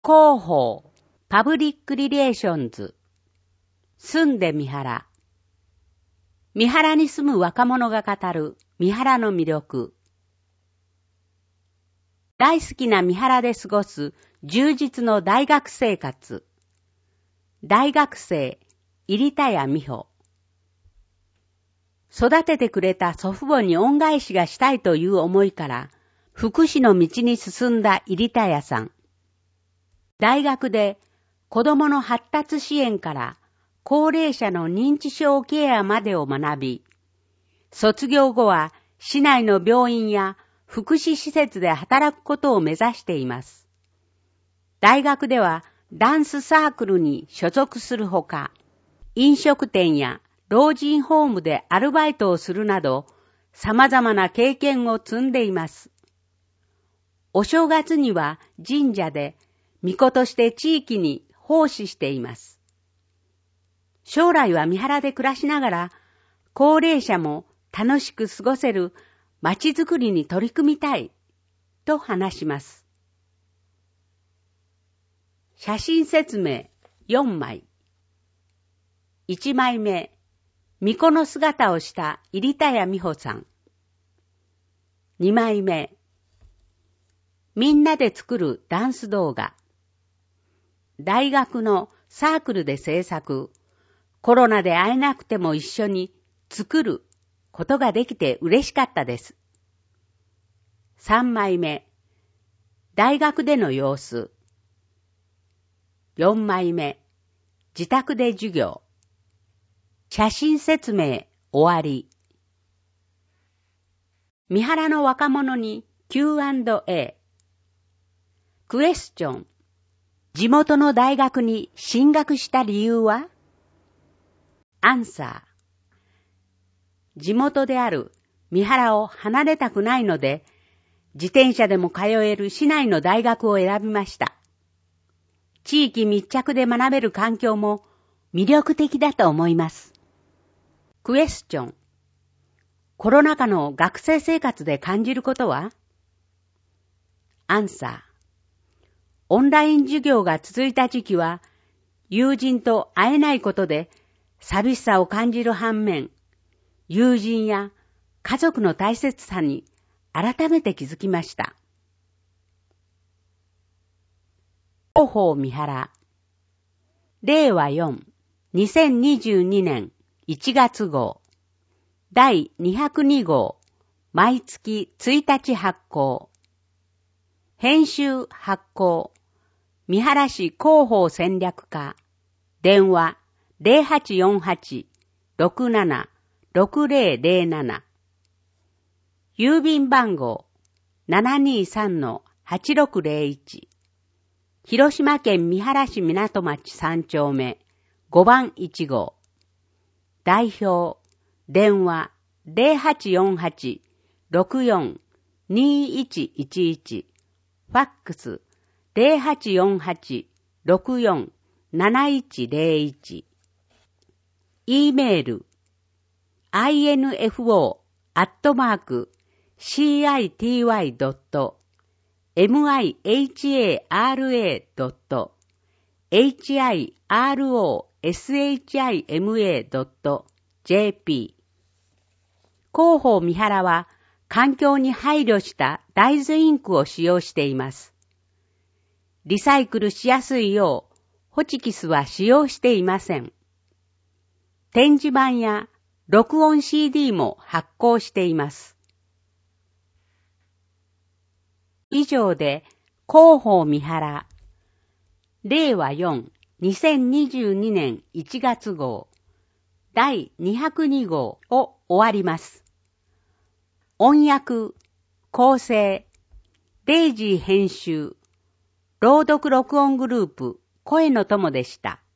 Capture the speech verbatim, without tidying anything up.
広報、パブリックリレーションズ、住んで三原。三原に住む若者が語る三原の魅力。大好きな三原で過ごす充実の大学生活。大学生、入田谷美穂。育ててくれた祖父母に恩返しがしたいという思いから、福祉の道に進んだ入田谷さん。大学で子どもの発達支援から高齢者の認知症ケアまでを学び、卒業後は市内の病院や福祉施設で働くことを目指しています。大学ではダンスサークルに所属するほか、飲食店や老人ホームでアルバイトをするなど、様々な経験を積んでいます。お正月には神社で巫女として地域に奉仕しています。将来は三原で暮らしながら、高齢者も楽しく過ごせる街づくりに取り組みたい、と話します。写真説明よんまい。いちまいめ、巫女の姿をした入田谷美穂さん。にまいめ、みんなで作るダンス動画。大学のサークルで制作。コロナで会えなくても一緒に作ることができて嬉しかったです。さんまいめ、大学での様子。よんまいめ、自宅で授業。写真説明終わり。三原の若者に キューアンドエー。クエスチョン。地元の大学に進学した理由は？アンサー。地元である三原を離れたくないので、自転車でも通える市内の大学を選びました。地域密着で学べる環境も魅力的だと思います。クエスチョン。コロナ禍の学生生活で感じることは？アンサー。オンライン授業が続いた時期は、友人と会えないことで寂しさを感じる反面、友人や家族の大切さに改めて気づきました。広報三原。れいわよん、にせんにじゅうにねんいちがつ号。だいにひゃくに号。毎月ついたち発行。編集発行。三原市広報戦略課。電話ゼロはちよんはち ろくなな ろくゼロゼロなな。郵便番号 ななにさんのはちろくゼロいち。広島県三原市港町さん丁目ごばんいち号。代表電話ゼロはちよんはち ろくよん にいちいちいち。ファックスゼロはちよんはち ろくよん なないちゼロいち。e メール アイエヌエフオー アットマーク シーアイティーワイ ドット ミハラ ドット エイチアイアールオーエスエイチアイエムエー ドット ジェーピー。広報三原は環境に配慮した大豆インクを使用しています。リサイクルしやすいようホチキスは使用していません。展示板や録音 シーディー も発行しています。以上で広報三原れいわよん にせんにじゅうにねんいちがつ号だいにひゃくに号を終わります。音訳、構成、デイジー編集、朗読録音グループ声の友でした。